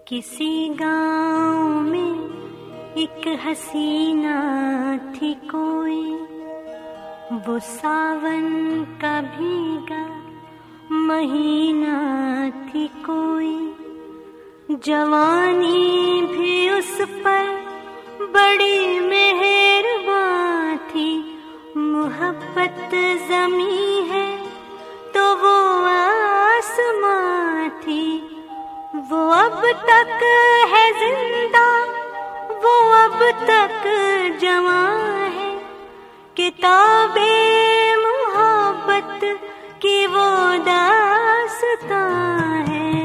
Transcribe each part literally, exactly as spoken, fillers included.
किसी गांव में एक हसीना थी कोई, वो सावन का भीगा महीना थी कोई। जवानी भी उस पर बड़ी मेहरबान थी, मोहब्बत ज़मीं है तो वो आसमां थी। वो अब तक है जिंदा, वो अब तक जवां है, किताबे मोहब्बत की वो दास्तां है।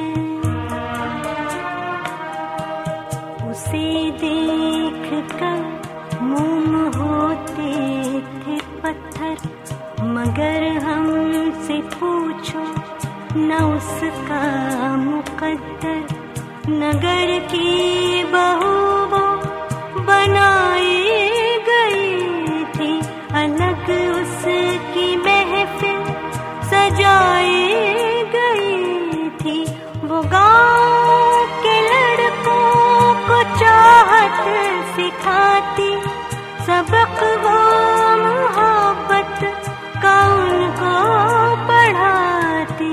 उसे देख कर मोम होते थे पत्थर, मगर हमसे पूछो न उसका मुकद्दर। नगर की बहू वो बनाई गई थी, अलग उसकी महफिल सजाई गई थी। वो गाँव के लड़कों को चाहत सिखाती, सबक वो मोहब्बत का उनको पढ़ाती।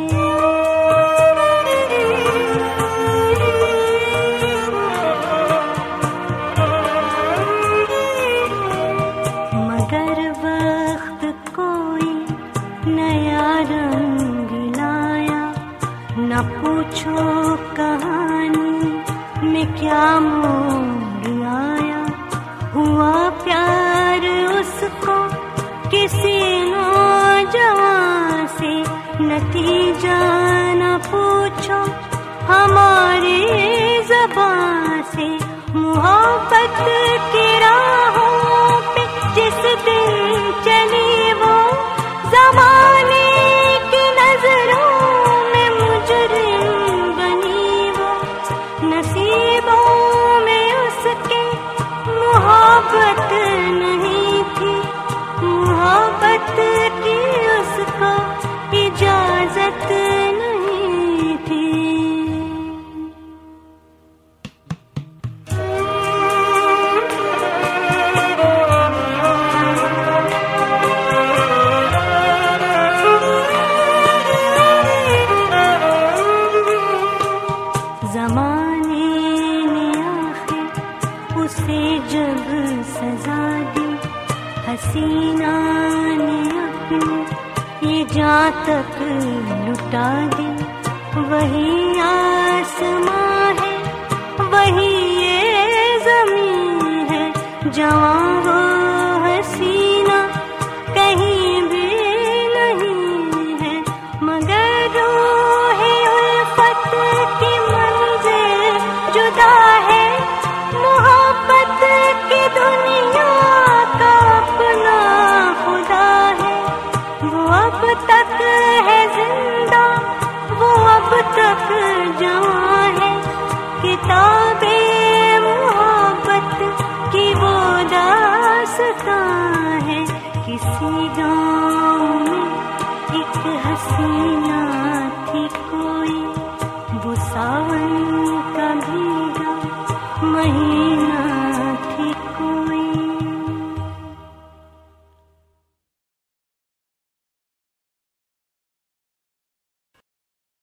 मगर वक्त कोई नया रंग लाया, न पूछो कहानी में क्या मोड़ आया। हुआ प्यार उसको किसी नौजवान से, नतीजा न पूछो हमारी ज़बान से। मोहब्बत की राहों पे जिस दिन चली वो, ज़माने की नजरों में मुजरिम बनी वो। नसीबों में उसके मोहब्बत नहीं थी, मोहब्बत की उसको इजाजत नहीं थी। ज़माने ने आखिर उसे जब सजा दी, हसीना ने अपनी ये जान तक लुटा दी। वही आसमां है, वही ये ज़मीं है, जवां वो हसीना कहीं भी नहीं है। मगर रूहे उल्फत की मंजिल जुदा है, मोहब्बत की दुनिया का अपना खुदा है। वो अब तक है जिंदा, वो अब तक जवां है, किताबे मोहब्बत की वो दास्तां है। किसी गाँव में एक हसीना